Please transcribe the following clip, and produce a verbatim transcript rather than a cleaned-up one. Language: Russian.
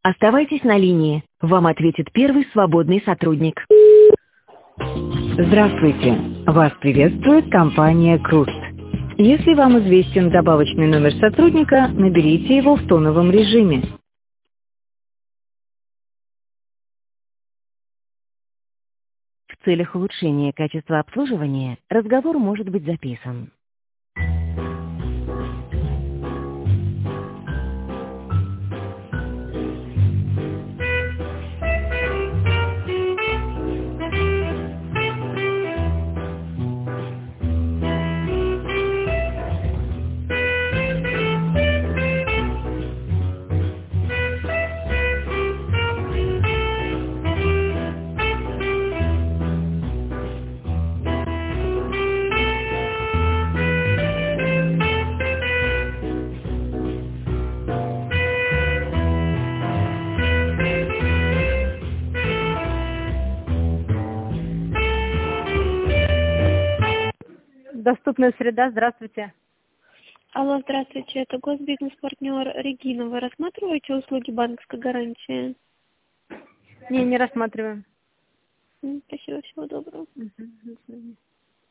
Оставайтесь на линии. Вам ответит первый свободный сотрудник. Здравствуйте. Вас приветствует компания Круст. Если вам известен добавочный номер сотрудника, наберите его в тоновом режиме. В целях улучшения качества обслуживания разговор может быть записан. Доступная среда, здравствуйте. Алло, здравствуйте, это госбизнес-партнер Регина. Вы рассматриваете услуги банковской гарантии? Не, не рассматриваем. Спасибо, всего доброго. Угу, до свидания.